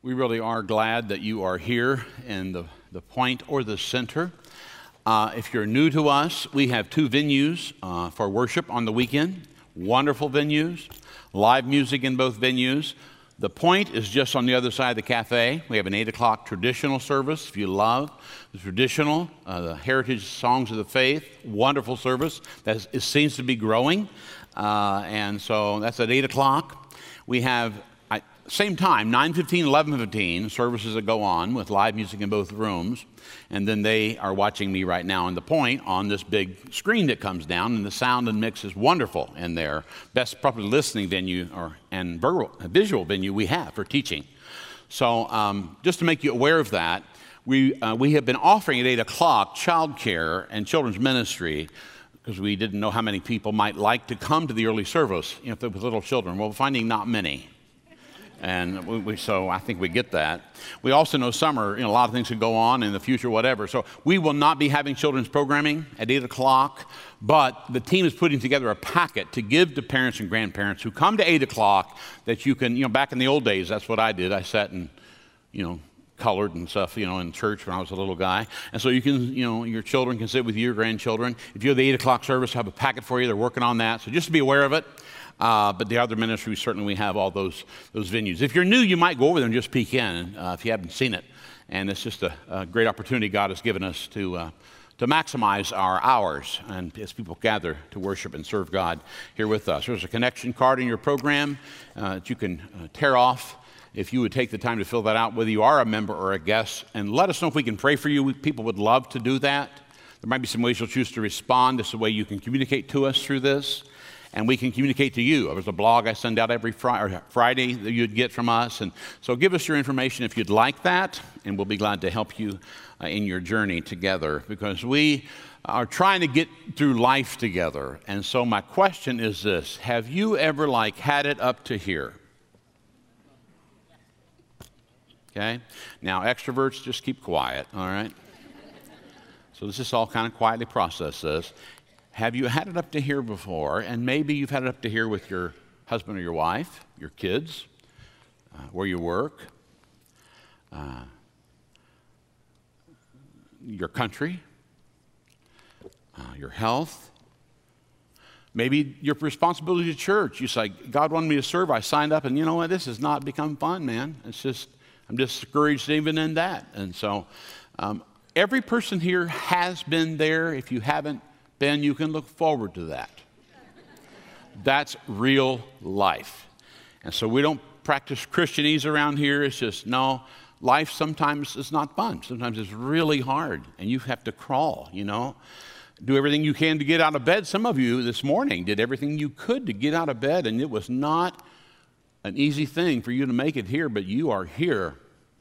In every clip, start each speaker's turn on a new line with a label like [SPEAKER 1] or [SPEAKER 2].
[SPEAKER 1] We really are glad that you are here in the point or the center. If you're new to us, we have two venues for worship on the weekend. Wonderful venues, live music in both venues. The point is just on the other side of the cafe. We have an 8 o'clock traditional service. If you love the traditional, the heritage songs of the faith, wonderful service that seems to be growing. And so that's at 8 o'clock. We have same time, 9:15, 11:15, services that go on with live music in both rooms. And then they are watching me right now in the point on this big screen that comes down, and the sound and mix is wonderful in there. Best probably listening venue and visual venue we have for teaching. So just to make you aware of that, we have been offering at 8 o'clock child care and children's ministry because we didn't know how many people might like to come to the early service, if there was little children. Well, we're finding not many. And so I think we get that. We also know summer, a lot of things could go on in the future, whatever. So we will not be having children's programming at 8 o'clock, but the team is putting together a packet to give to parents and grandparents who come to 8 o'clock that you can, back in the old days, that's what I did. I sat and, colored and stuff, in church when I was a little guy. And so you can, your children can sit with your grandchildren. If you have the 8 o'clock service, I have a packet for you. They're working on that. So just to be aware of it. But the other ministries, certainly we have all those venues. If you're new, you might go over there and just peek in if you haven't seen it. And it's just a great opportunity God has given us to maximize our hours and as people gather to worship and serve God here with us. There's a connection card in your program that you can tear off. If you would take the time to fill that out, whether you are a member or a guest, and let us know if we can pray for you. People would love to do that. There might be some ways you'll choose to respond. This is a way you can communicate to us through this. And we can communicate to you. There's a blog I send out every Friday that you'd get from us. And so give us your information if you'd like that, and we'll be glad to help you in your journey together, because we are trying to get through life together. And so my question is this: have you ever had it up to here? Okay? Now, extroverts, just keep quiet, all right? So let's just all kind of quietly process this. Have you had it up to here before? And maybe you've had it up to here with your husband or your wife, your kids, where you work, your country, your health. Maybe your responsibility to church. You say, God wanted me to serve. I signed up, and you know what? This has not become fun, man. It's just, I'm discouraged even in that. And so every person here has been there. If you haven't been, you can look forward to that. That's real life. And so we don't practice Christianese around here. It's just, no, life sometimes is not fun. Sometimes it's really hard, and you have to crawl, do everything you can to get out of bed. Some of you this morning did everything you could to get out of bed, and it was not an easy thing for you to make it here, but you are here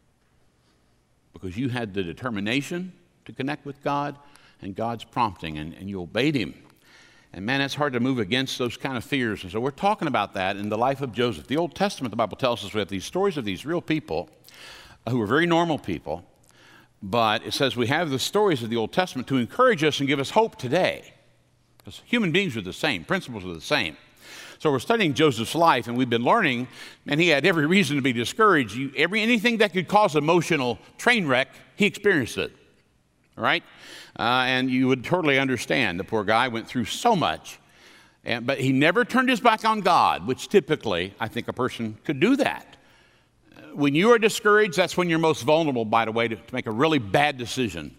[SPEAKER 1] because you had the determination to connect with God and God's prompting, and you obeyed him. And man, it's hard to move against those kind of fears. And so we're talking about that in the life of Joseph. The Old Testament, the Bible tells us we have these stories of these real people who were very normal people, but it says we have the stories of the Old Testament to encourage us and give us hope today. Because human beings are the same, principles are the same. So we're studying Joseph's life, and we've been learning, and he had every reason to be discouraged. Anything that could cause emotional train wreck, he experienced it. All right? And you would totally understand. The poor guy went through so much, but he never turned his back on God, which typically, I think a person could do that. When you are discouraged, that's when you're most vulnerable, by the way, to make a really bad decision.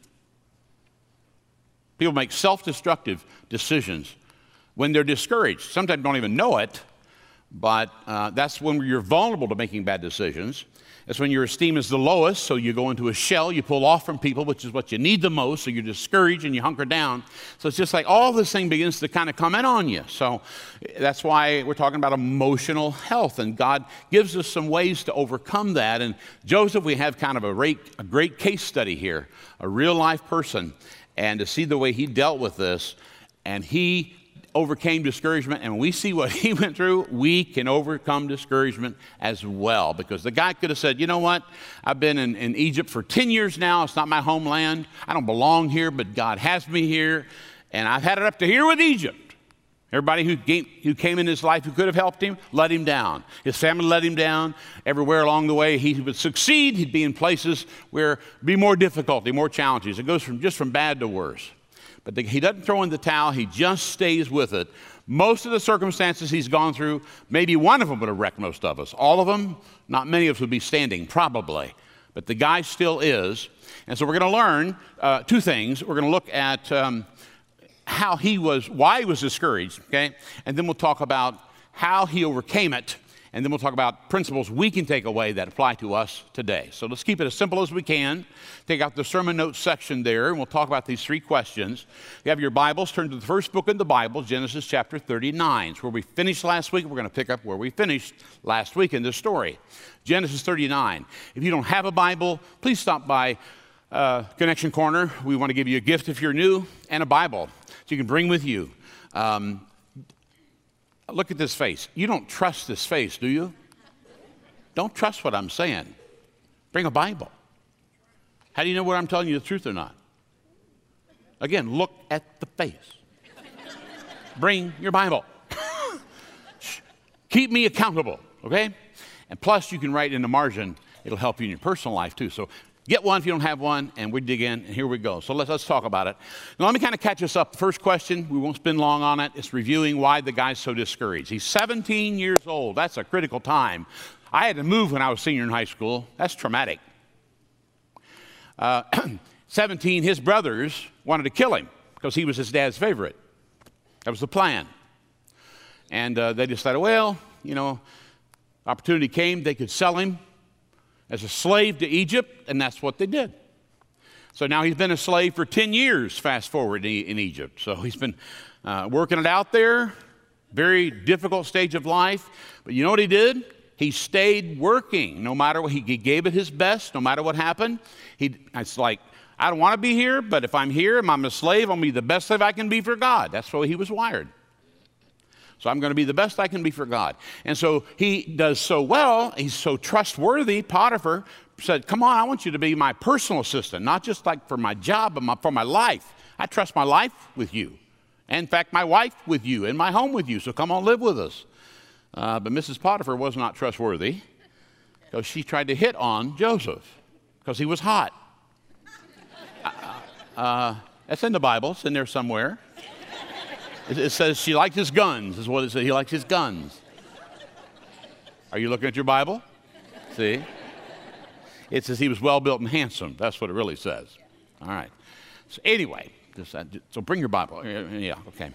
[SPEAKER 1] People make self-destructive decisions when they're discouraged. Sometimes don't even know it, but that's when you're vulnerable to making bad decisions. It's when your esteem is the lowest, so you go into a shell, you pull off from people, which is what you need the most, so you're discouraged and you hunker down. So it's just like all this thing begins to kind of come in on you. So that's why we're talking about emotional health, and God gives us some ways to overcome that. And Joseph, we have kind of a great case study here, a real-life person, and to see the way he dealt with this, and he overcame discouragement, and when we see what he went through, we can overcome discouragement as well. Because the guy could have said, you know what, I've been in Egypt for 10 years now. It's not my homeland. I don't belong here, but God has me here, and I've had it up to here with Egypt. Everybody who came in his life who could have helped him, let him down. His family let him down. Everywhere along the way he would succeed. He'd be in places where it'd be more difficulty, more challenges. It goes from bad to worse. But he doesn't throw in the towel. He just stays with it. Most of the circumstances he's gone through, maybe one of them would have wrecked most of us. All of them, not many of us would be standing, probably. But the guy still is. And so we're going to learn two things. We're going to look at why he was discouraged, okay? And then we'll talk about how he overcame it. And then we'll talk about principles we can take away that apply to us today. So let's keep it as simple as we can. Take out the sermon notes section there, and we'll talk about these three questions. If you have your Bibles, turn to the first book in the Bible, Genesis chapter 39. It's where we finished last week. We're going to pick up where we finished last week in this story. Genesis 39. If you don't have a Bible, please stop by Connection Corner. We want to give you a gift if you're new, and a Bible that you can bring with you. Look at this face. You don't trust this face, do you? Don't trust what I'm saying. Bring a Bible. How do you know whether I'm telling you the truth or not? Again, look at the face. Bring your Bible. Keep me accountable, okay? And plus, you can write in the margin. It'll help you in your personal life, too. So get one if you don't have one, and we dig in, and here we go. So let's talk about it. Now, let me kind of catch us up. The first question, we won't spend long on it. It's reviewing why the guy's so discouraged. He's 17 years old. That's a critical time. I had to move when I was senior in high school. That's traumatic. 17, his brothers wanted to kill him because he was his dad's favorite. That was the plan. And they decided, well, you know, opportunity came, they could sell him as a slave to Egypt, and that's what they did. So now he's been a slave for 10 years, fast forward in Egypt. So he's been working it out there, very difficult stage of life. But you know what he did? He stayed working, no matter what. He gave it his best, no matter what happened. It's like, I don't want to be here, but if I'm here and I'm a slave, I'm going to be the best slave I can be for God. That's the way he was wired. So I'm going to be the best I can be for God. And so he does so well. He's so trustworthy. Potiphar said, come on, I want you to be my personal assistant, not just like for my job, but for my life. I trust my life with you. And in fact, my wife with you and my home with you. So come on, live with us. But Mrs. Potiphar was not trustworthy because she tried to hit on Joseph because he was hot. That's in the Bible. It's in there somewhere. It says she liked his guns, is what it says. He likes his guns. Are you looking at your Bible? See? It says he was well-built and handsome. That's what it really says. All right. So anyway, so bring your Bible. Yeah, okay.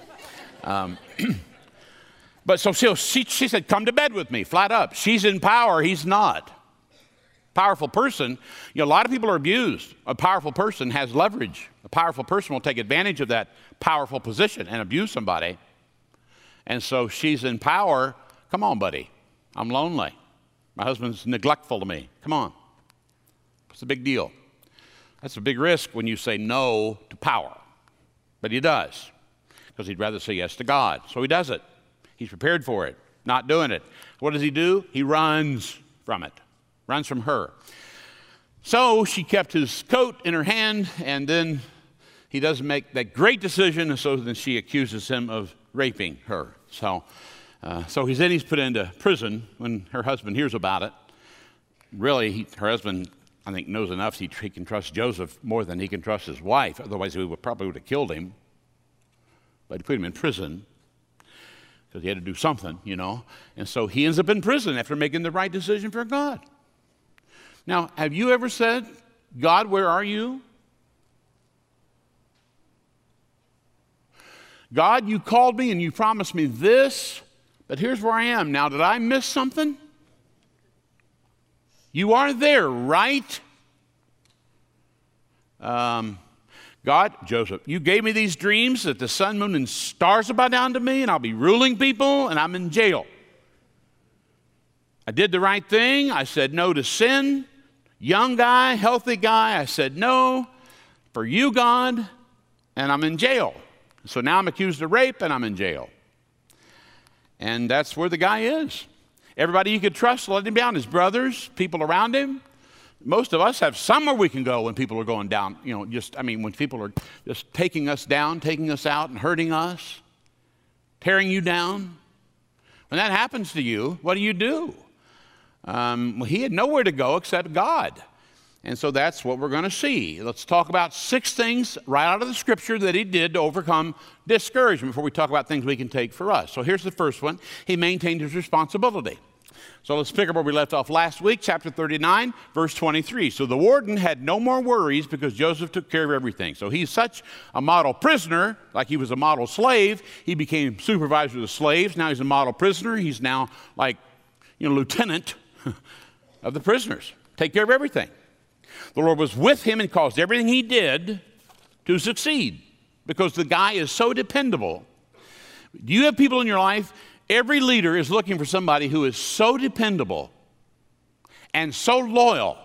[SPEAKER 1] But so she said, come to bed with me, flat up. She's in power. He's not. Powerful person, you know, a lot of people are abused. A powerful person has leverage. A powerful person will take advantage of that powerful position and abuse somebody. And so she's in power. Come on, buddy. I'm lonely. My husband's neglectful to me. Come on. It's a big deal. That's a big risk when you say no to power. But he does, because he'd rather say yes to God. So he does it. He's prepared for it, not doing it. What does he do? He runs from it. Runs from her. So she kept his coat in her hand, and then he doesn't make that great decision, and so then she accuses him of raping her. So he's put into prison when her husband hears about it. Really, her husband, I think, knows enough he can trust Joseph more than he can trust his wife. Otherwise, he probably would have killed him. But he put him in prison because he had to do something, you know. And so he ends up in prison after making the right decision for God. Now, have you ever said, God, where are you? God, you called me and you promised me this, but here's where I am. Now, did I miss something? You are there, right? God, Joseph, you gave me these dreams that the sun, moon, and stars will bow down to me, and I'll be ruling people, and I'm in jail. I did the right thing. I said no to sin. Young guy, healthy guy, I said no for you, God, and I'm in jail. So now I'm accused of rape, and I'm in jail. And that's where the guy is. Everybody you could trust let him down. His brothers, people around him. Most of us have somewhere we can go when people are going down. You know, when people are just taking us down, taking us out, and hurting us. tearing you down? When that happens to you, what do? Well, he had nowhere to go except God. And so that's what we're going to see. Let's talk about 6 things right out of the scripture that he did to overcome discouragement before we talk about things we can take for us. So here's the first one. He maintained his responsibility. So let's pick up where we left off last week, chapter 39, verse 23. So the warden had no more worries because Joseph took care of everything. So he's such a model prisoner, like he was a model slave. He became supervisor of the slaves. Now he's a model prisoner. He's now like, lieutenant of the prisoners. Take care of everything. The Lord was with him and caused everything he did to succeed because the guy is so dependable. Do you have people in your life? Every leader is looking for somebody who is so dependable and so loyal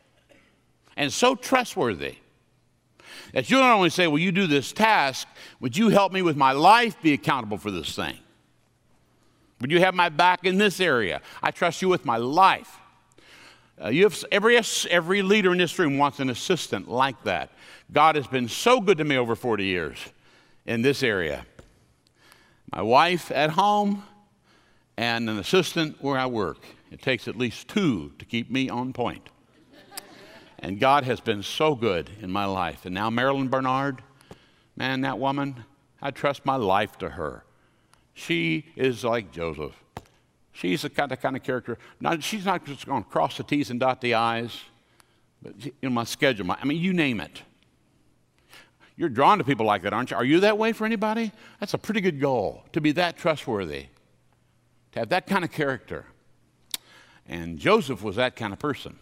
[SPEAKER 1] and so trustworthy that you not only say, well, you do this task, would you help me with my life be accountable for this thing? Would you have my back in this area? I trust you with my life. You have every leader in this room wants an assistant like that. God has been so good to me over 40 years in this area. My wife at home and an assistant where I work. It takes at least 2 to keep me on point. And God has been so good in my life. And now Marilyn Bernard, man, that woman, I trust my life to her. She is like Joseph. She's the kind of character. She's not just going to cross the T's and dot the I's. But in my schedule, you name it. You're drawn to people like that, aren't you? Are you that way for anybody? That's a pretty good goal, to be that trustworthy, to have that kind of character. And Joseph was that kind of person.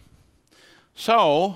[SPEAKER 1] So,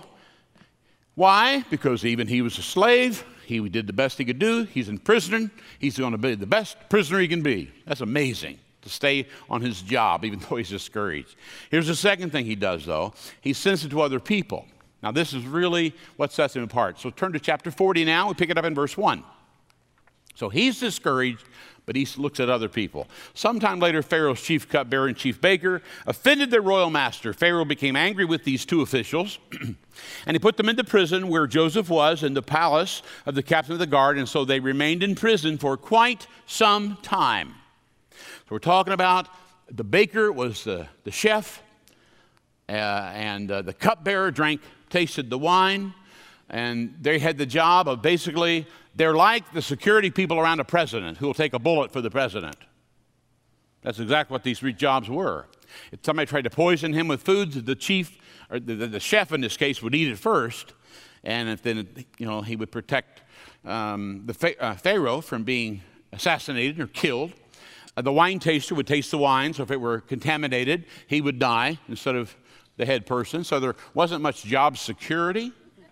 [SPEAKER 1] why? Because even he was a slave. He did the best he could do. He's in prison. He's going to be the best prisoner he can be. That's amazing to stay on his job, even though he's discouraged. Here's the second thing he does, though. He's sensitive to other people. Now, this is really what sets him apart. So turn to chapter 40 now. We pick it up in verse 1. So he's discouraged, but he looks at other people. Sometime later, Pharaoh's chief cupbearer and chief baker offended their royal master. Pharaoh became angry with these 2 officials, and he put them into prison where Joseph was in the palace of the captain of the guard, and so they remained in prison for quite some time. So we're talking about the baker was the chef, and the cupbearer tasted the wine, and they had the job of basically, they're like the security people around a president who will take a bullet for the president. That's exactly what these 3 jobs were. If somebody tried to poison him with food, the chief, or the chef in this case, would eat it first, and if then he would protect Pharaoh from being assassinated or killed. The wine taster would taste the wine, so if it were contaminated, he would die instead of the head person. So there wasn't much job security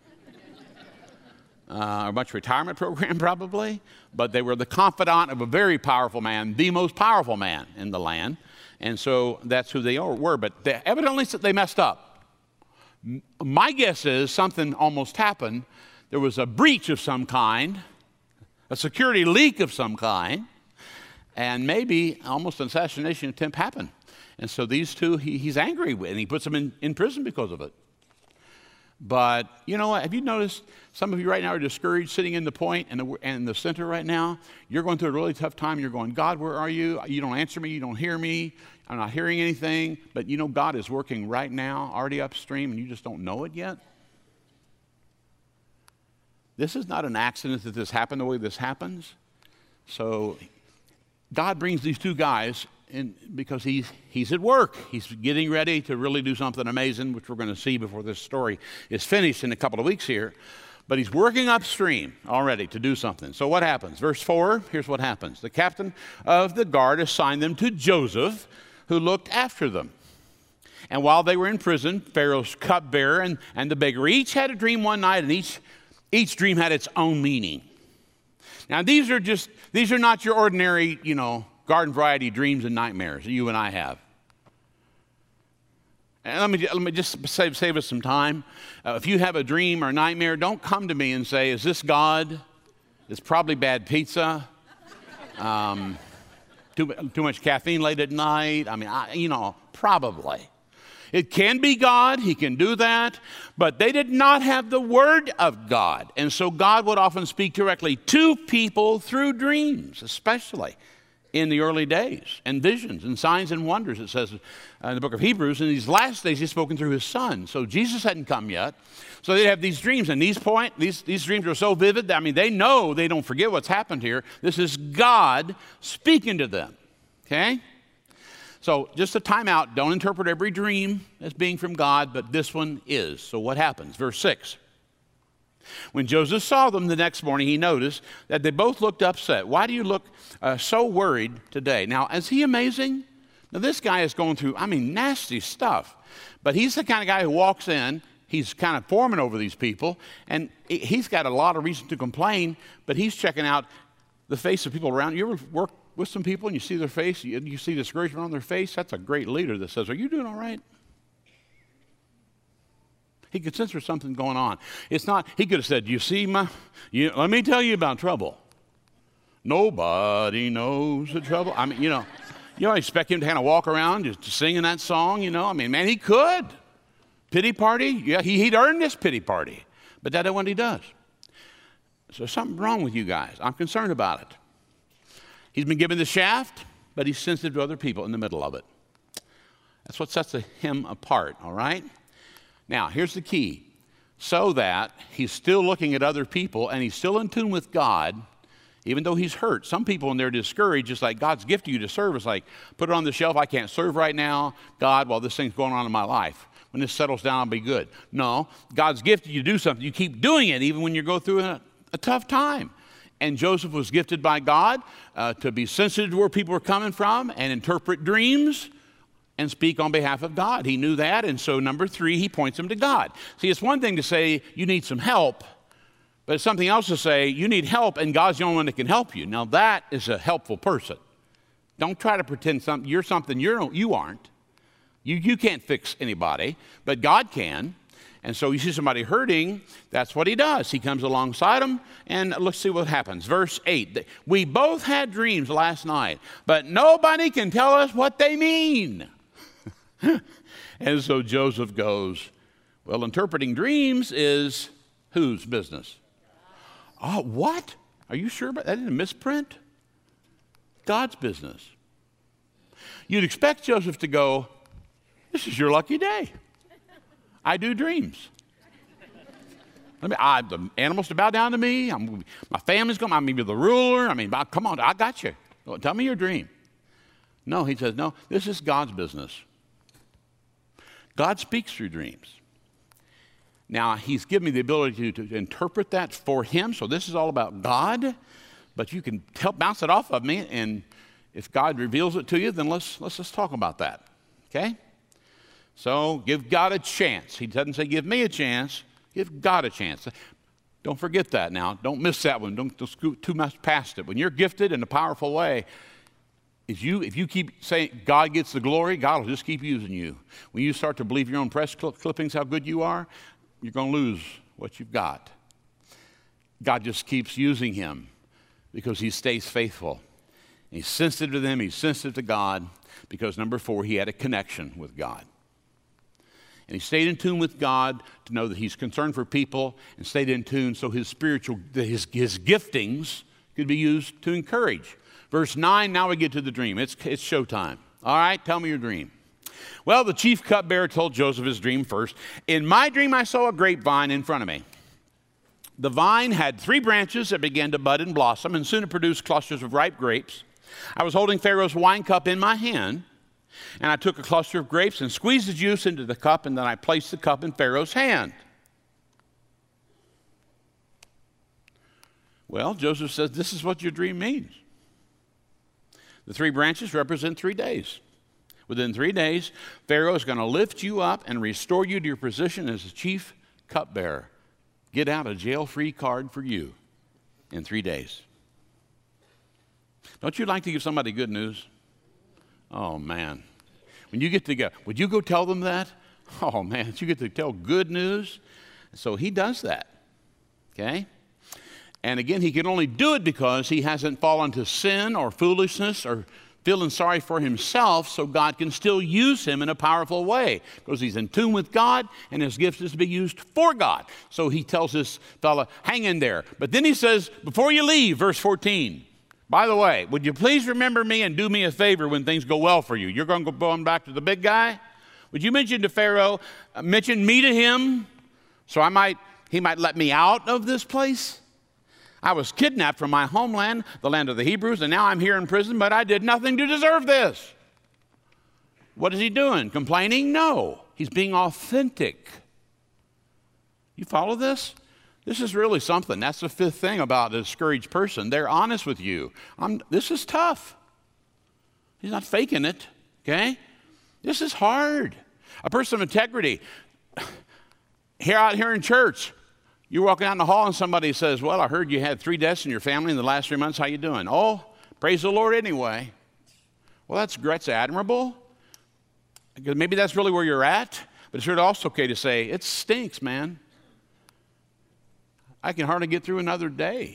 [SPEAKER 1] or much retirement program probably, but they were the confidant of a very powerful man, the most powerful man in the land. And so that's who they were. But evidently they messed up. My guess is something almost happened. There was a breach of some kind, a security leak of some kind, and maybe almost an assassination attempt happened. And so these 2, he's angry with, and he puts them in prison because of it. But you know what? Have you noticed some of you right now are discouraged sitting in the point and in the center right now? You're going through a really tough time. You're going, God, where are you? You don't answer me. You don't hear me. I'm not hearing anything. But God is working right now, already upstream, and you just don't know it yet. This is not an accident that this happened the way this happens. So God brings these 2 guys in because he's at work. He's getting ready to really do something amazing, which we're going to see before this story is finished in a couple of weeks here. But he's working upstream already to do something. So what happens? Verse 4, here's what happens. The captain of the guard assigned them to Joseph, who looked after them. And while they were in prison, Pharaoh's cupbearer and the baker each had a dream one night, and each dream had its own meaning. Now, these are not your ordinary, garden variety dreams and nightmares that you and I have. And let me just save us some time. If you have a dream or a nightmare, don't come to me and say, is this God? It's probably bad pizza. Too much caffeine late at night. Probably. It can be God. He can do that. But they did not have the Word of God. And so God would often speak directly to people through dreams, especially. in the early days, and visions and signs and wonders, it says in the book of Hebrews. In these last days, he's spoken through his son. So Jesus hadn't come yet. So they have these dreams, and these dreams are so vivid that, I mean, they know they don't forget what's happened here. This is God speaking to them, okay? So just a time out. Don't interpret every dream as being from God, but this one is. So what happens? Verse 6. When Joseph saw them the next morning, he noticed that they both looked upset. Why do you look so worried today? Now, is he amazing? Now, this guy is going through, I mean, nasty stuff. But he's the kind of guy who walks in, he's kind of foreman over these people, and he's got a lot of reason to complain, but he's checking out the face of people around. You ever work with some people and you see their face, you see discouragement on their face? That's a great leader that says, are you doing all right? He could sense there's something going on. It's not, he could have said, let me tell you about trouble. Nobody knows the trouble. I mean, you don't expect him to kind of walk around just singing that song, I mean, man, he could. Pity party? Yeah, he'd earned this pity party. But that ain't what he does. So there's something wrong with you guys. I'm concerned about it. He's been given the shaft, but he's sensitive to other people in the middle of it. That's what sets him apart, all right? Now, here's the key. So that he's still looking at other people and he's still in tune with God, even though he's hurt. Some people, when they're discouraged, it's like God's gift to you to serve. It's like, put it on the shelf. I can't serve right now. God, while this thing's going on in my life. When this settles down, I'll be good. No, God's gifted you to do something. You keep doing it even when you go through a tough time. And Joseph was gifted by God to be sensitive to where people were coming from and interpret dreams and speak on behalf of God. He knew that, and so number 3, he points them to God. See, it's one thing to say you need some help, but it's something else to say you need help and God's the only one that can help you. Now that is a helpful person. Don't try to pretend you're something you aren't. You can't fix anybody, but God can. And so you see somebody hurting, that's what he does. He comes alongside them, and let's see what happens. Verse 8, we both had dreams last night, but nobody can tell us what they mean. And so Joseph goes, well, interpreting dreams is whose business? Oh, what? Are you sure about that? Didn't misprint? God's business. You'd expect Joseph to go, this is your lucky day. I do dreams. The animals to bow down to me. My family's going. I'm going to be the ruler. I mean, come on, I got you. Tell me your dream. No, he says, no, this is God's business. God speaks through dreams. Now, he's given me the ability to interpret that for him, so this is all about God, but you can bounce it off of me, and if God reveals it to you, then let's just talk about that, okay? So give God a chance. He doesn't say give me a chance, give God a chance. Don't forget that now. Don't miss that one. Don't scoot too much past it. When you're gifted in a powerful way, if you keep saying God gets the glory, God will just keep using you. When you start to believe your own press clippings how good you are, you're going to lose what you've got. God just keeps using him because he stays faithful. He's sensitive to them. He's sensitive to God because, number 4, he had a connection with God. And he stayed in tune with God to know that he's concerned for people and stayed in tune so his giftings could be used to encourage. Verse 9, now we get to the dream. It's showtime. All right, tell me your dream. Well, the chief cupbearer told Joseph his dream first. In my dream, I saw a grapevine in front of me. The vine had 3 branches that began to bud and blossom, and soon it produced clusters of ripe grapes. I was holding Pharaoh's wine cup in my hand, and I took a cluster of grapes and squeezed the juice into the cup, and then I placed the cup in Pharaoh's hand. Well, Joseph says, this is what your dream means. The 3 branches represent 3 days. Within 3 days, Pharaoh is going to lift you up and restore you to your position as the chief cupbearer. Get out a jail-free card for you in 3 days. Don't you like to give somebody good news? Oh, man. When you get to go, would you go tell them that? Oh, man, you get to tell good news. So he does that, okay? And again, he can only do it because he hasn't fallen to sin or foolishness or feeling sorry for himself, so God can still use him in a powerful way because he's in tune with God and his gift is to be used for God. So he tells this fella, hang in there. But then he says, before you leave, verse 14, By the way, would you please remember me and do me a favor when things go well for you? You're going to go on back to the big guy? Would you mention to Pharaoh, mention me to him, so he might let me out of this place? I was kidnapped from my homeland, the land of the Hebrews, and now I'm here in prison, but I did nothing to deserve this. What is he doing? Complaining? No. He's being authentic. You follow this? This is really something. That's the fifth thing about a discouraged person. They're honest with you. This is tough. He's not faking it, okay? This is hard. A person of integrity. Out here in church, you're walking out in the hall and somebody says, well, I heard you had 3 deaths in your family in the last 3 months. How you doing? Oh, praise the Lord anyway. Well, that's admirable. Because maybe that's really where you're at. But it's really also okay to say, it stinks, man. I can hardly get through another day.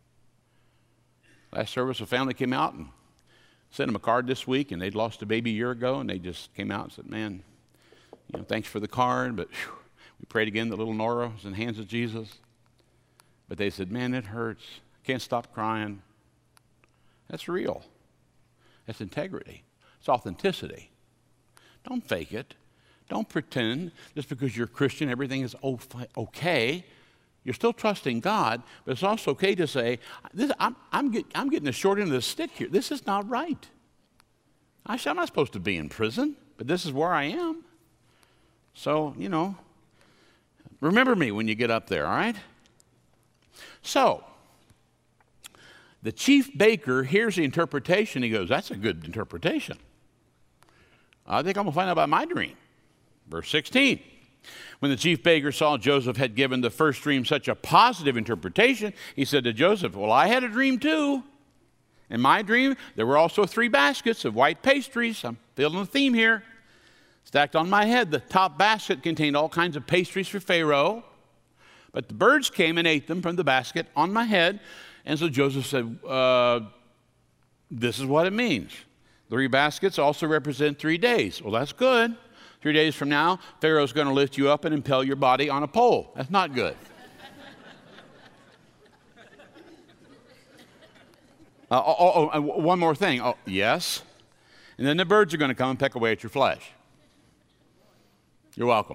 [SPEAKER 1] Last service, a family came out and sent them a card this week, and they'd lost a baby a year ago, and they just came out and said, man, thanks for the card, but we prayed again that little Nora was in the hands of Jesus. But they said, man, it hurts. Can't stop crying. That's real. That's integrity. It's authenticity. Don't fake it. Don't pretend just because you're a Christian, everything is okay. You're still trusting God, but it's also okay to say, I'm getting the short end of the stick here. This is not right. I'm not supposed to be in prison, but this is where I am. So, remember me when you get up there, all right? So, the chief baker hears the interpretation. He goes, that's a good interpretation. I think I'm going to find out about my dream. Verse 16. When the chief baker saw Joseph had given the first dream such a positive interpretation, he said to Joseph, well, I had a dream too. In my dream, there were also 3 baskets of white pastries. I'm feeling the theme here. Stacked on my head. The top basket contained all kinds of pastries for Pharaoh. But the birds came and ate them from the basket on my head. And so Joseph said, this is what it means. 3 baskets also represent 3 days. Well, that's good. 3 days from now, Pharaoh's going to lift you up and impale your body on a pole. That's not good. One more thing. Oh, yes. And then the birds are going to come and peck away at your flesh. You're welcome.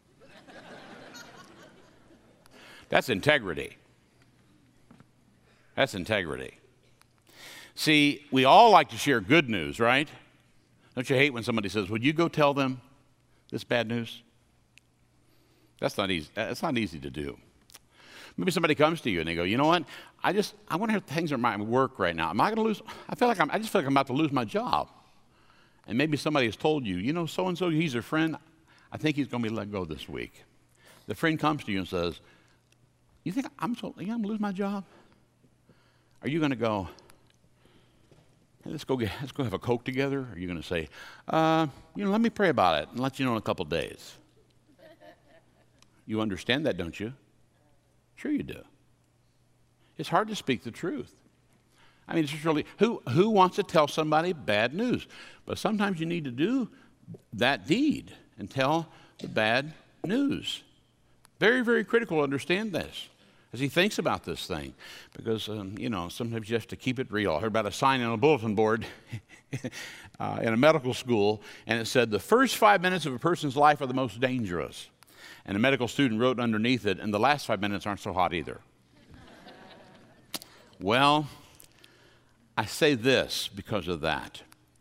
[SPEAKER 1] That's integrity. That's integrity. See, we all like to share good news, right? Don't you hate when somebody says, would you go tell them this bad news? That's not easy. That's not easy to do. Maybe somebody comes to you and they go, you know what? I wonder how things are at my work right now. Am I going to lose? I just feel like I'm about to lose my job. And maybe somebody has told you, so-and-so, he's your friend. I think he's going to be let go this week. The friend comes to you and says, you think I'm going to lose my job? Are you going to go, hey, let's go have a Coke together? Or are you going to say, let me pray about it and let you know in a couple days? You understand that, don't you? Sure you do. It's hard to speak the truth. I mean, it's just really, who wants to tell somebody bad news? But sometimes you need to do that deed and tell the bad news. Very, very critical to understand this as he thinks about this thing. Because, sometimes you have to keep it real. I heard about a sign on a bulletin board in a medical school, and it said, the first 5 minutes of a person's life are the most dangerous. And a medical student wrote underneath it, and the last 5 minutes aren't so hot either. Well, I say this because of that.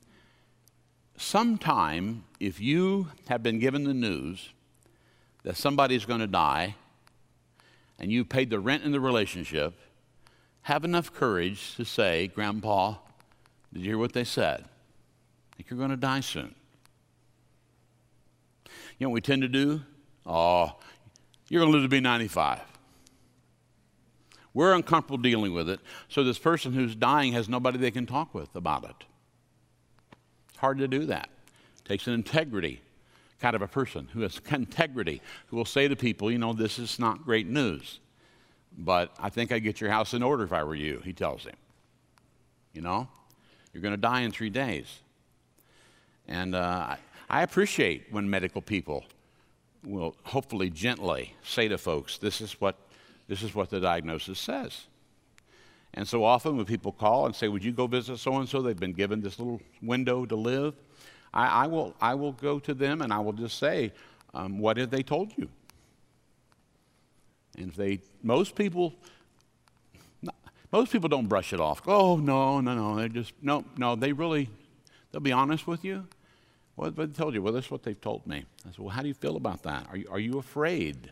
[SPEAKER 1] Sometime, if you have been given the news that somebody's going to die, and you paid the rent in the relationship, have enough courage to say, Grandpa, did you hear what they said? I think you're going to die soon. You know what we tend to do? Oh, you're going to live to be 95. We're uncomfortable dealing with it, so this person who's dying has nobody they can talk with about it. It's hard to do that. It takes an integrity kind of a person who has integrity, who will say to people, this is not great news, but I think I'd get your house in order if I were you, he tells him. You're going to die in 3 days. And I appreciate when medical people will hopefully gently say to folks, this is what the diagnosis says. And so often when people call and say, would you go visit so-and-so? They've been given this little window to live. I will go to them and I will just say, what have they told you? And if most people don't brush it off. Oh, no. They just, no, they'll be honest with you. What they told you? Well, that's what they've told me. I said, well, how do you feel about that? Are you afraid?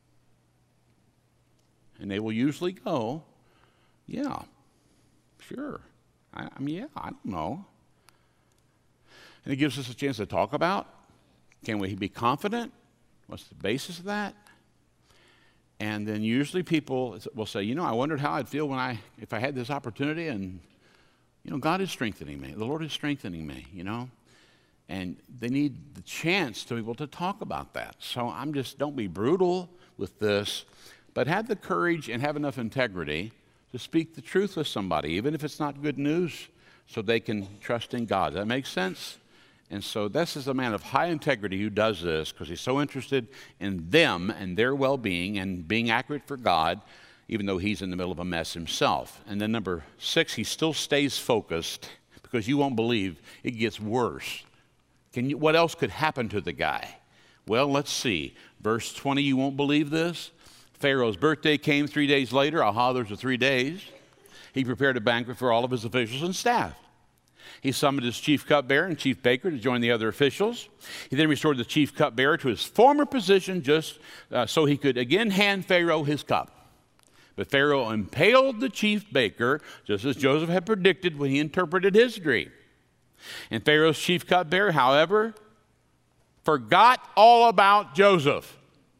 [SPEAKER 1] And they will usually go, yeah, sure. I don't know. And it gives us a chance to talk about, can we be confident? What's the basis of that? And then usually people will say, I wondered how I'd feel if I had this opportunity, and, God is strengthening me. The Lord is strengthening me, And they need the chance to be able to talk about that. So don't be brutal with this, but have the courage and have enough integrity to speak the truth with somebody, even if it's not good news, so they can trust in God. Does that make sense? And so this is a man of high integrity who does this because he's so interested in them and their well-being and being accurate for God, even though he's in the middle of a mess himself. And then number 6, he still stays focused, because you won't believe it gets worse. What else could happen to the guy? Well, let's see. Verse 20, you won't believe this. Pharaoh's birthday came 3 days later. There's the 3 days. He prepared a banquet for all of his officials and staff. He summoned his chief cupbearer and chief baker to join the other officials. He then restored the chief cupbearer to his former position just so he could again hand Pharaoh his cup. But Pharaoh impaled the chief baker, just as Joseph had predicted when he interpreted his dream. And Pharaoh's chief cupbearer, however, forgot all about Joseph,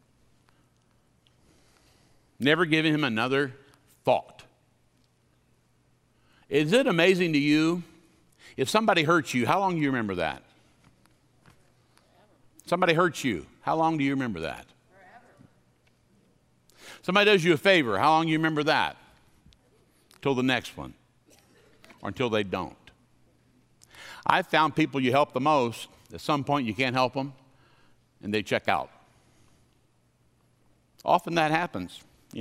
[SPEAKER 1] never giving him another thought. Is it amazing to you? If somebody hurts you, how long do you remember that? Somebody hurts you, how long do you remember that? Forever. Somebody does you a favor, how long do you remember that? Till the next one, or until they don't. I've found people you help the most, at some point you can't help them, and they check out. Often that happens,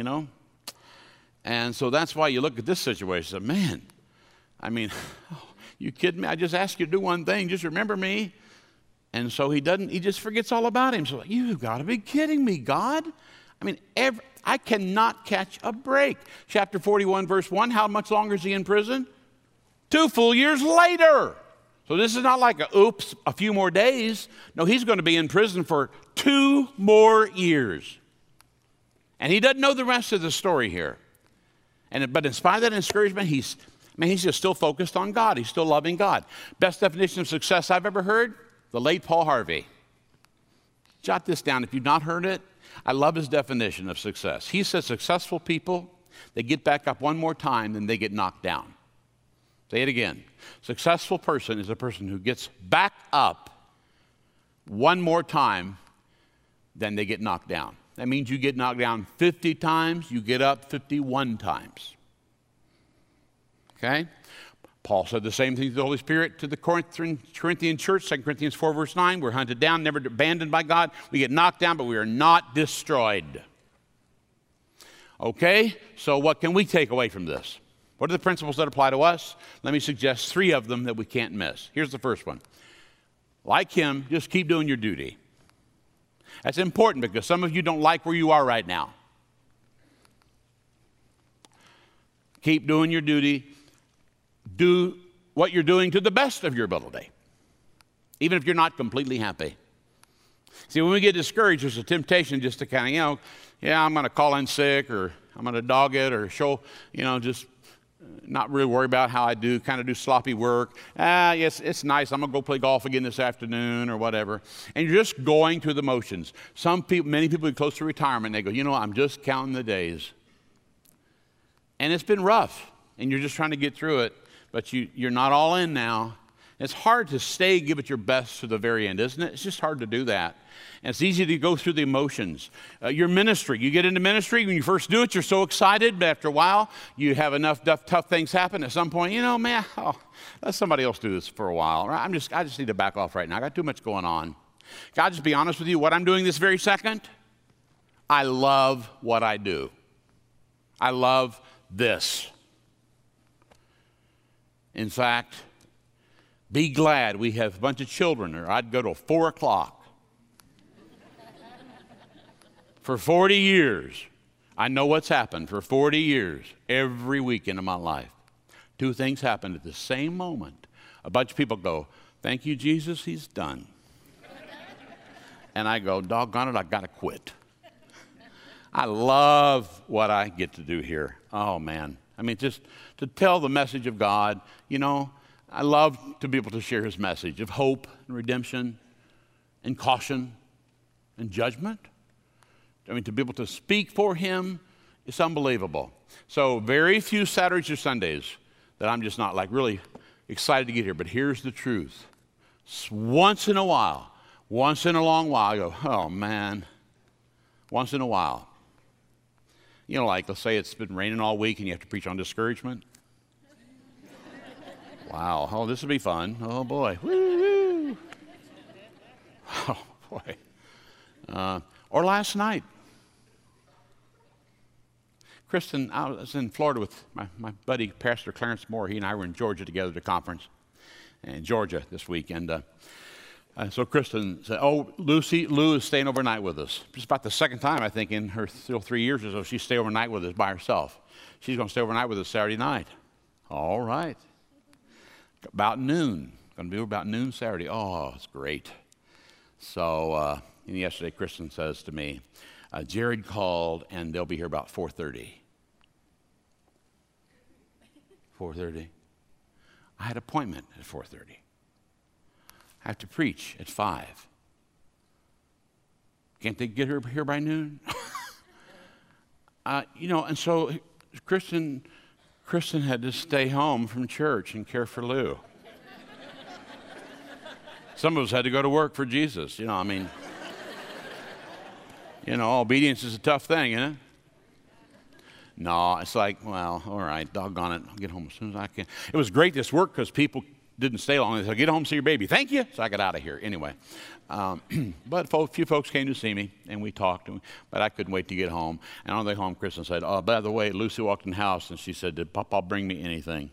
[SPEAKER 1] And so that's why you look at this situation and say, man, you kidding me? I just asked you to do one thing. Just remember me. And so he just forgets all about him. So you've got to be kidding me, God. I cannot catch a break. Chapter 41, verse 1, how much longer is he in prison? 2 full years later. So this is not like a few more days. No, he's going to be in prison for 2 more years. And he doesn't know the rest of the story here. But in spite of that discouragement, he's just still focused on God. He's still loving God. Best definition of success I've ever heard, the late Paul Harvey. Jot this down if you've not heard it. I love his definition of success. He says successful people, they get back up one more time, then they get knocked down. Say it again. Successful person is a person who gets back up one more time, then they get knocked down. That means you get knocked down 50 times, you get up 51 times. Okay? Paul said the same thing to the Holy Spirit to the Corinthian church, 2 Corinthians 4, verse 9. We're hunted down, never abandoned by God. We get knocked down, but we are not destroyed. Okay? So what can we take away from this? What are the principles that apply to us? Let me suggest 3 of them that we can't miss. Here's the first one. Like him, just keep doing your duty. That's important because some of you don't like where you are right now. Keep doing your duty. Do what you're doing to the best of your ability, even if you're not completely happy. See, when we get discouraged, there's a temptation just to kind of, I'm going to call in sick, or I'm going to dog it, or show, just not really worry about how I do, kind of do sloppy work. Yes, it's nice. I'm going to go play golf again this afternoon or whatever. And you're just going through the motions. Many people are close to retirement. They go, I'm just counting the days. And it's been rough, and you're just trying to get through it, but you're not all in now. It's hard to give it your best to the very end, isn't it? It's just hard to do that. And it's easy to go through the emotions. Your ministry, you get into ministry, when you first do it, you're so excited, but after a while, you have enough tough things happen. At some point, let somebody else do this for a while. I just need to back off right now. I got too much going on. God, just be honest with you, what I'm doing this very second, I love what I do. I love this. In fact, be glad we have a bunch of children, or I'd go till 4 o'clock. For 40 years, I know what's happened. For 40 years, every weekend of my life, two things happened at the same moment. A bunch of people go, thank you, Jesus, he's done. And I go, doggone it, I got to quit. I love what I get to do here. Oh, man. I mean, just to tell the message of God, you know, I love to be able to share his message of hope and redemption and caution and judgment. I mean, to be able to speak for him is unbelievable. So very few Saturdays or Sundays that I'm just not like really excited to get here. But here's the truth. Once in a while, once in a long while, I go, oh, man, once in a while. You know, like let's say it's been raining all week and you have to preach on discouragement. Wow, oh, this will be fun. Oh, boy. Woo-hoo. Oh, boy. Or last night. Kristen, I was in Florida with my buddy, Pastor Clarence Moore. He and I were in Georgia together at a conference in Georgia this week. And so Kristen said, oh, Lou is staying overnight with us. Just about the second time, I think, in her still 3 years or so, she stayed overnight with us by herself. She's going to stay overnight with us Saturday night. All right. About noon. Going to be about noon Saturday. Oh, it's great. So and yesterday, Kristen says to me, Jared called, and they'll be here about 4:30. 4:30. I had an appointment at 4:30. I have to preach at 5. Can't they get her here by noon? You know, and so Kristen had to stay home from church and care for Lou. Some of us had to go to work for Jesus. You know, I mean, you know, obedience is a tough thing, isn't it? No, it's like, well, all right, doggone it, I'll get home as soon as I can. It was great this work because people didn't stay long. They said, get home, see your baby. Thank you. So I got out of here anyway. But a few folks came to see me, and we talked, but I couldn't wait to get home. And on the way home, Kristen said, oh, by the way, Lucy walked in the house, and she said, did Papa bring me anything?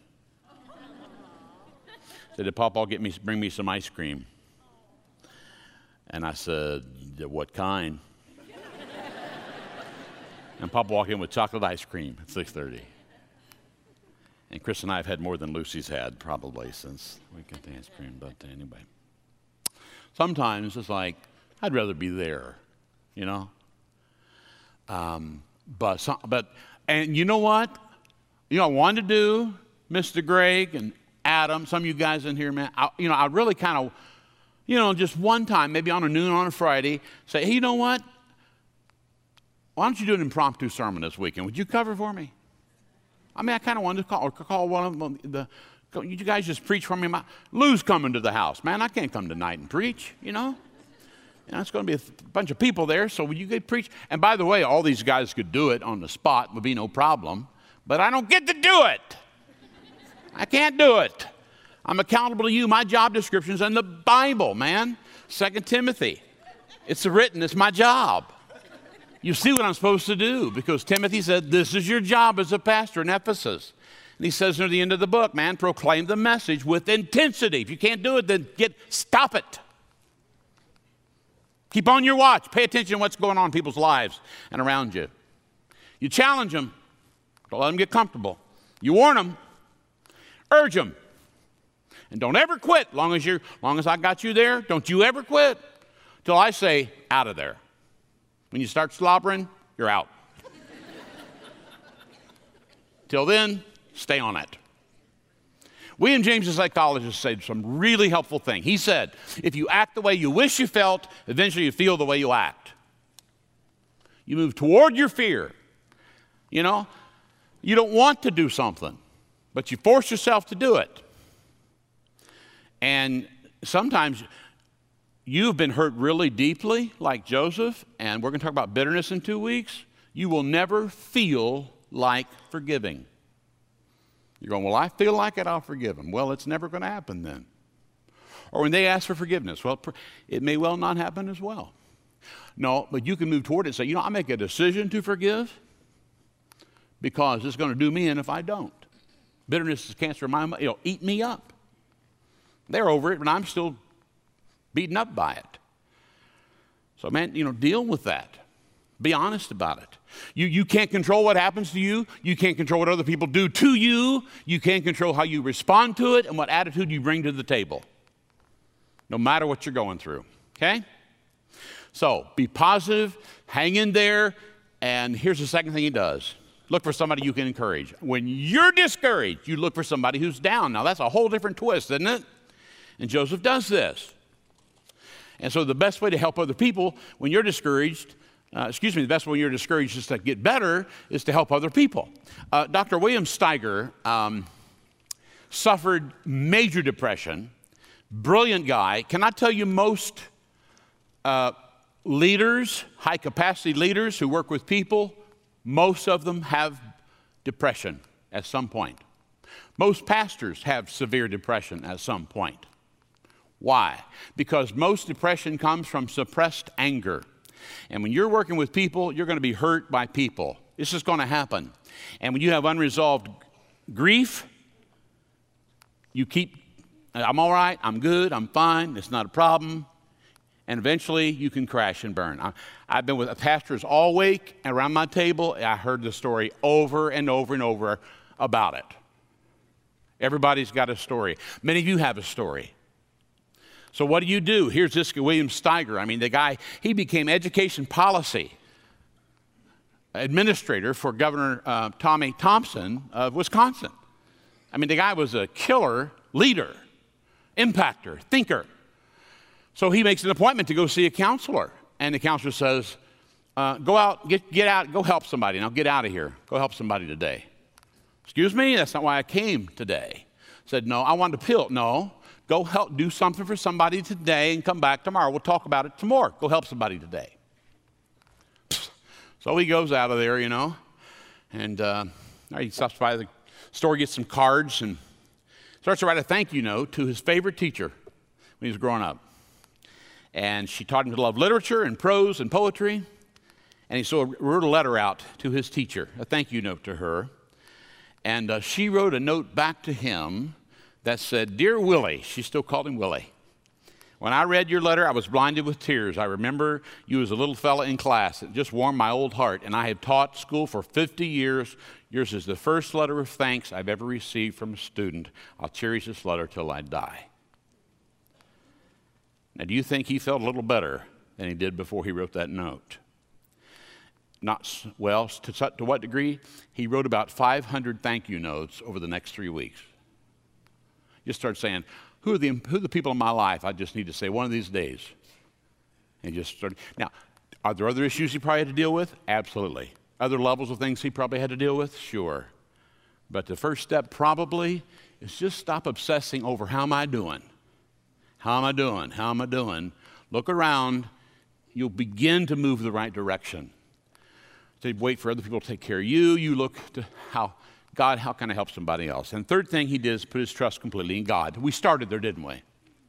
[SPEAKER 1] Said, did Papa bring me some ice cream? And I said, what kind? And Papa walked in with chocolate ice cream at 6:30. And Chris and I have had more than Lucy's had probably since we got the ice cream. But anyway, sometimes it's like, I'd rather be there, you know. And you know what? You know, I wanted to do, Mr. Greg and Adam, some of you guys in here, man, I really kind of, you know, just one time, maybe on a noon on a Friday, say, hey, you know what? Why don't you do an impromptu sermon this weekend? Would you cover for me? I mean, I kind of wanted to call one of them. You guys just preach for me. Lou's coming to the house. Man, I can't come tonight and preach, you know. It's going to be a bunch of people there, so would you get preach? And by the way, all these guys could do it on the spot. Would be no problem. But I don't get to do it. I can't do it. I'm accountable to you. My job description is in the Bible, man. 2 Timothy. It's written. It's my job. You see what I'm supposed to do, because Timothy said, this is your job as a pastor in Ephesus. And he says near the end of the book, man, proclaim the message with intensity. If you can't do it, then stop it. Keep on your watch. Pay attention to what's going on in people's lives and around you. You challenge them. Don't let them get comfortable. You warn them. Urge them. And don't ever quit. Long as I got you there, don't you ever quit till I say, out of there. When you start slobbering, you're out. Till then, stay on it. William James, the psychologist, said some really helpful thing. He said, if you act the way you wish you felt, eventually you feel the way you act. You move toward your fear. You know, you don't want to do something, but you force yourself to do it. And sometimes you've been hurt really deeply, like Joseph, and we're going to talk about bitterness in 2 weeks. You will never feel like forgiving. You're going, well, I feel like it, I'll forgive them. Well, it's never going to happen then. Or when they ask for forgiveness, well, it may well not happen as well. No, but you can move toward it and say, you know, I make a decision to forgive because it's going to do me in if I don't. Bitterness is cancer in my mind. It'll eat me up. They're over it, but I'm still beaten up by it. So, man, deal with that. Be honest about it. You can't control what happens to you. You can't control what other people do to you. You can't control how you respond to it and what attitude you bring to the table, no matter what you're going through, okay? So be positive, hang in there, and here's the second thing he does. Look for somebody you can encourage. When you're discouraged, you look for somebody who's down. Now, that's a whole different twist, isn't it? And Joseph does this. And so the best way to help other people when you're discouraged, the best way when you're discouraged is to get better is to help other people. Dr. William Steiger suffered major depression, brilliant guy. Can I tell you most leaders, high-capacity leaders who work with people, most of them have depression at some point. Most pastors have severe depression at some point. Why? Because most depression comes from suppressed anger. And when you're working with people, you're going to be hurt by people. This is going to happen. And when you have unresolved grief, you keep, I'm all right, I'm good, I'm fine, it's not a problem. And eventually you can crash and burn. I've been with pastors all week around my table. I heard the story over and over and over about it. Everybody's got a story. Many of you have a story. So what do? Here's this William Steiger. I mean, the guy, he became education policy administrator for Governor Tommy Thompson of Wisconsin. I mean, the guy was a killer leader, impactor, thinker. So he makes an appointment to go see a counselor. And the counselor says, go out, get out, go help somebody. Now get out of here. Go help somebody today. Excuse me? That's not why I came today. Said, no, I wanted a pill. No. Go help, do something for somebody today and come back tomorrow. We'll talk about it tomorrow. Go help somebody today. So he goes out of there, and he stops by the store, gets some cards, and starts to write a thank you note to his favorite teacher when he was growing up. And she taught him to love literature and prose and poetry. And he so wrote a letter out to his teacher, a thank you note to her. And she wrote a note back to him that said, Dear Willie, she still called him Willie. When I read your letter, I was blinded with tears. I remember you as a little fella in class. It just warmed my old heart. And I have taught school for 50 years. Yours is the first letter of thanks I've ever received from a student. I'll cherish this letter till I die. Now, do you think he felt a little better than he did before he wrote that note? Not well, to what degree? He wrote about 500 thank you notes over the next 3 weeks. Just start saying, who are the people in my life I just need to say one of these days? And just start. Now, are there other issues he probably had to deal with? Absolutely. Other levels of things he probably had to deal with? Sure. But the first step probably is just stop obsessing over how am I doing? How am I doing? How am I doing? Look around. You'll begin to move the right direction. So you wait for other people to take care of you. You look to God, how can I help somebody else? And third thing he did is put his trust completely in God. We started there, didn't we?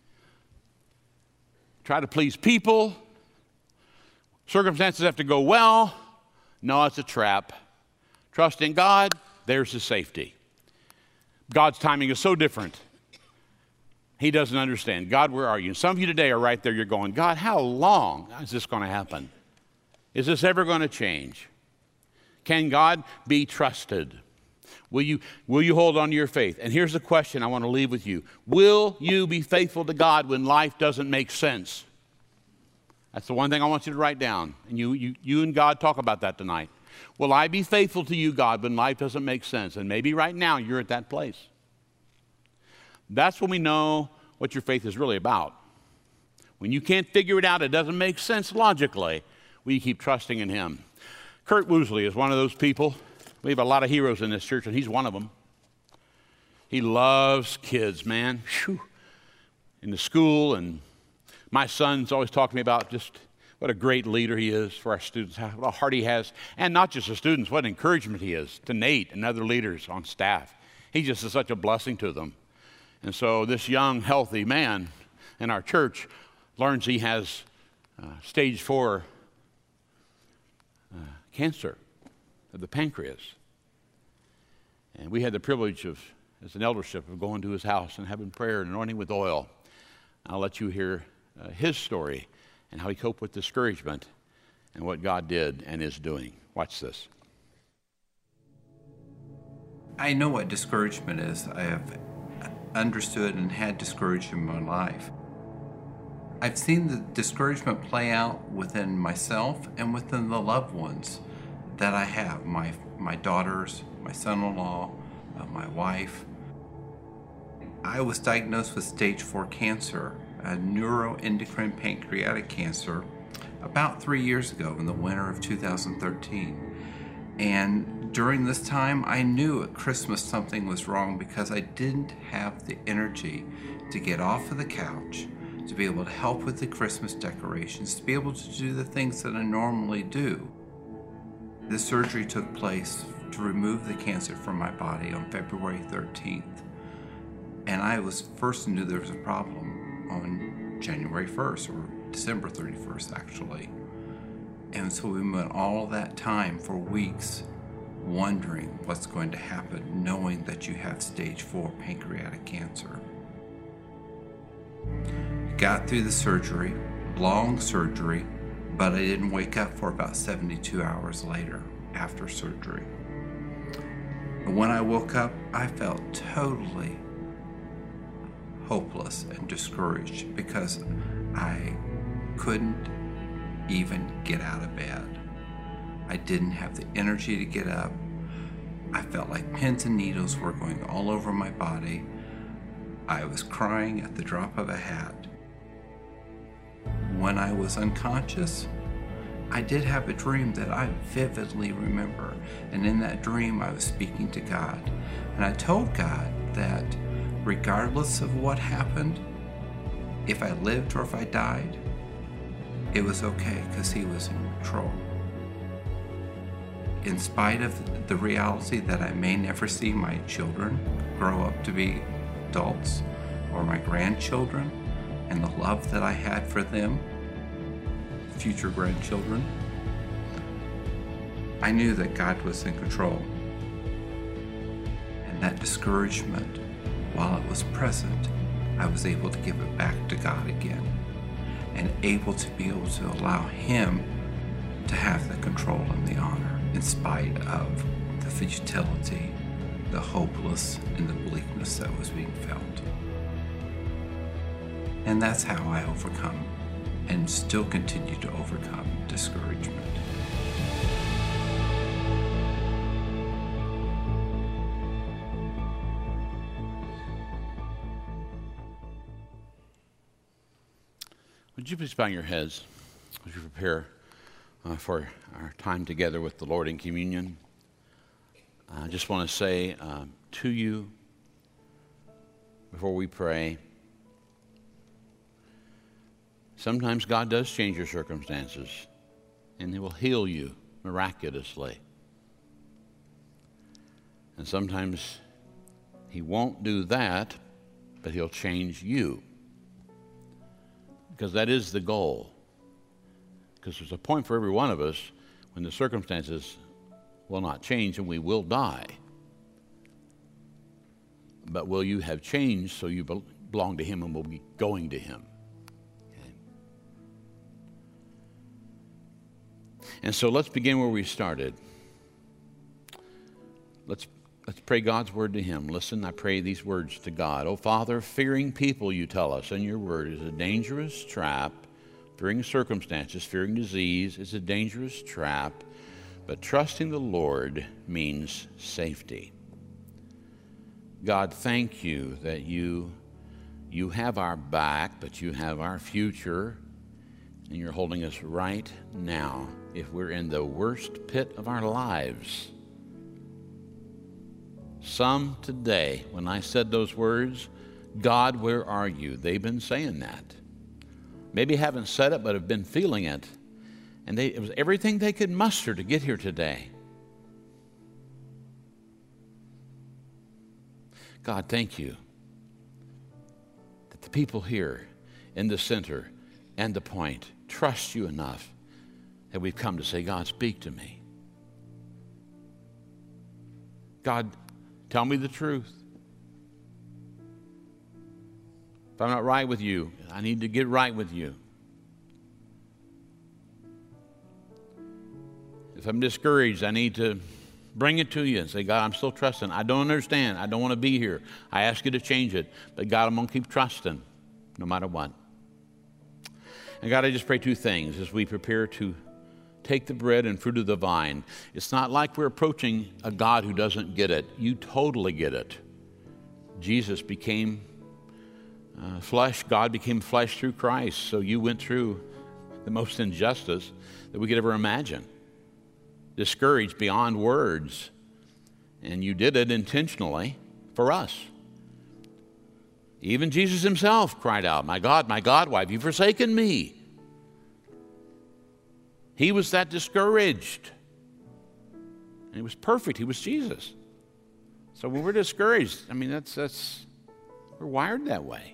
[SPEAKER 1] Try to please people. Circumstances have to go well. No, it's a trap. Trust in God, there's the safety. God's timing is so different. He doesn't understand. God, where are you? And some of you today are right there. You're going, God, how long is this going to happen? Is this ever going to change? Can God be trusted? Will you hold on to your faith? And here's the question I want to leave with you. Will you be faithful to God when life doesn't make sense? That's the one thing I want you to write down. And you and God talk about that tonight. Will I be faithful to you, God, when life doesn't make sense? And maybe right now you're at that place. That's when we know what your faith is really about. When you can't figure it out, it doesn't make sense logically, will you keep trusting in Him? Kurt Woosley is one of those people. We have a lot of heroes in this church, and he's one of them. He loves kids, man. Whew. In the school, and my son's always talking to me about just what a great leader he is for our students, what a heart he has, and not just the students, what encouragement he is to Nate and other leaders on staff. He just is such a blessing to them. And so this young, healthy man in our church learns he has stage 4 cancer of the pancreas. And we had the privilege of as an eldership of going to his house and having prayer and anointing with oil. I'll let you hear his story and how he coped with discouragement and what God did and is doing. Watch this.
[SPEAKER 2] I know what discouragement is. I have understood and had discouragement in my life. I've seen the discouragement play out within myself and within the loved ones that I have, my daughters, my son-in-law, my wife. I was diagnosed with stage 4 cancer, a neuroendocrine pancreatic cancer, about 3 years ago in the winter of 2013. And during this time, I knew at Christmas something was wrong because I didn't have the energy to get off of the couch, to be able to help with the Christmas decorations, to be able to do the things that I normally do. The surgery took place to remove the cancer from my body on February 13th. And I was first knew there was a problem on January 1st, or December 31st actually. And so we went all that time for weeks wondering what's going to happen, knowing that you have stage 4 pancreatic cancer. Got through the surgery, long surgery, but I didn't wake up for about 72 hours later after surgery. And when I woke up, I felt totally hopeless and discouraged because I couldn't even get out of bed. I didn't have the energy to get up. I felt like pins and needles were going all over my body. I was crying at the drop of a hat. When I was unconscious, I did have a dream that I vividly remember. And in that dream, I was speaking to God. And I told God that regardless of what happened, if I lived or if I died, it was okay because He was in control. In spite of the reality that I may never see my children grow up to be adults or my grandchildren, and the love that I had for them, future grandchildren, I knew that God was in control. And that discouragement, while it was present, I was able to give it back to God again, and able to allow Him to have the control and the honor in spite of the futility, the hopeless, and the bleakness that was being felt. And that's how I overcome and still continue to overcome discouragement.
[SPEAKER 1] Would you please bow your heads as you prepare for our time together with the Lord in communion? I just want to say to you before we pray, sometimes God does change your circumstances, and He will heal you miraculously. And sometimes He won't do that, but He'll change you. Because that is the goal. Because there's a point for every one of us when the circumstances will not change and we will die. But will you have changed so you belong to Him and will be going to Him? Okay. And so let's begin where we started. Let's pray God's word to Him. Listen, I pray these words to God. Oh, Father, fearing people, you tell us in your word, is a dangerous trap. Fearing circumstances, fearing disease is a dangerous trap. But trusting the Lord means safety. God, thank you that you have our back, but you have our future, and you're holding us right now. If we're in the worst pit of our lives, some today, when I said those words, God, where are you? They've been saying that. Maybe haven't said it, but have been feeling it. And it was everything they could muster to get here today. God, thank you that the people here in the center and the point trust you enough that we've come to say, God, speak to me. God, tell me the truth. If I'm not right with you, I need to get right with you. If I'm discouraged, I need to bring it to you and say, God, I'm still trusting. I don't understand. I don't want to be here. I ask you to change it. But God, I'm going to keep trusting no matter what. And God, I just pray two things as we prepare to take the bread and fruit of the vine. It's not like we're approaching a God who doesn't get it. You totally get it. Jesus became flesh. God became flesh through Christ. So you went through the most injustice that we could ever imagine. Discouraged beyond words. And you did it intentionally for us. Even Jesus himself cried out, my God, why have you forsaken me? He was that discouraged. And he was perfect. He was Jesus. So when we're discouraged, I mean, that's we're wired that way.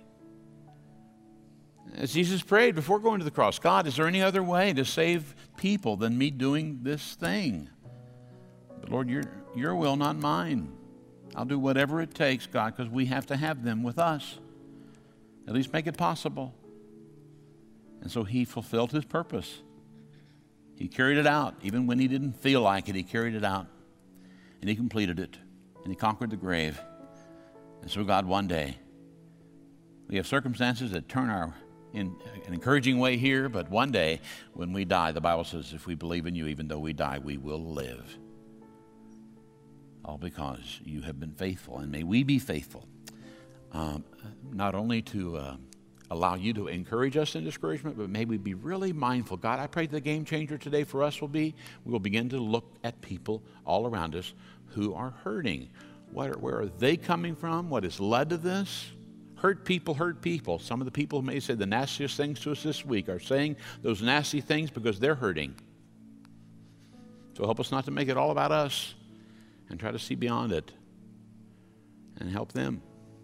[SPEAKER 1] As Jesus prayed before going to the cross, God, is there any other way to save people than me doing this thing? But Lord, your will, not mine. I'll do whatever it takes, God, because we have to have them with us. At least make it possible. And so he fulfilled his purpose. He carried it out. Even when he didn't feel like it, he carried it out. And he completed it. And he conquered the grave. And so God, one day, we have circumstances that turn in an encouraging way here, but one day when we die, the Bible says, if we believe in you, even though we die, we will live. All because you have been faithful. And may we be faithful. Not only to allow you to encourage us in discouragement, but may we be really mindful. God, I pray the game changer today for us will be, we will begin to look at people all around us who are hurting. Where are they coming from? What has led to this? Hurt people hurt people. Some of the people who may say the nastiest things to us this week are saying those nasty things because they're hurting. So help us not to make it all about us and try to see beyond it and help them.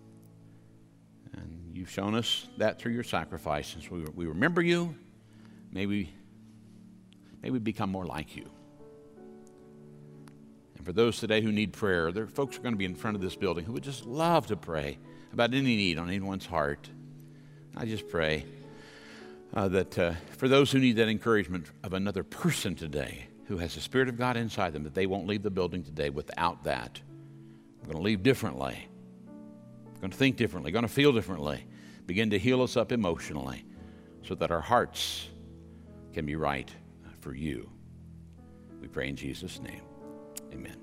[SPEAKER 1] And you've shown us that through your sacrifice. And so we remember you. May we become more like you. And for those today who need prayer, there folks are going to be in front of this building who would just love to pray about any need on anyone's heart. I just pray that for those who need that encouragement of another person today who has the Spirit of God inside them, that they won't leave the building today without that. We're going to leave differently. Going to think differently, going to feel differently, begin to heal us up emotionally so that our hearts can be right for you. We pray in Jesus' name. Amen.